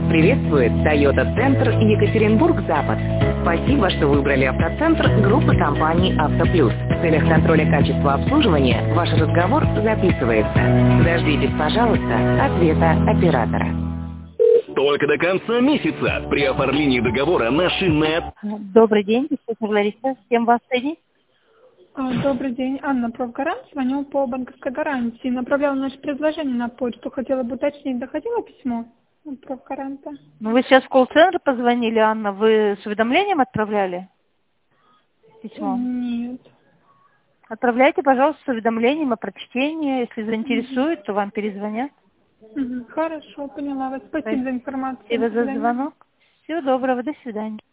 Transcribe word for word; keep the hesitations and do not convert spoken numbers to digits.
Вас приветствует Toyota Центр Екатеринбург-Запад. Спасибо, что выбрали автоцентр группы компаний «Автоплюс». В целях контроля качества обслуживания ваш разговор записывается. Дождитесь, пожалуйста, ответа оператора. Только до конца месяца при оформлении договора на Шинет. Добрый день, здравствуйте, Лариса. С кем вас соединить? Добрый день, Анна, профгарант. Звоню по банковской гарантии. Направляла наше предложение на почту. Хотела бы уточнить, доходило письмо от профгаранта? Ну, вы сейчас в колл-центр позвонили, Анна. Вы с уведомлением отправляли письмо? Нет. Отправляйте, пожалуйста, с уведомлением о прочтении. Если заинтересует, угу. то вам перезвонят. Угу. Хорошо, поняла вас. Спасибо, Спасибо за информацию. Спасибо за звонок. Всего доброго, до свидания.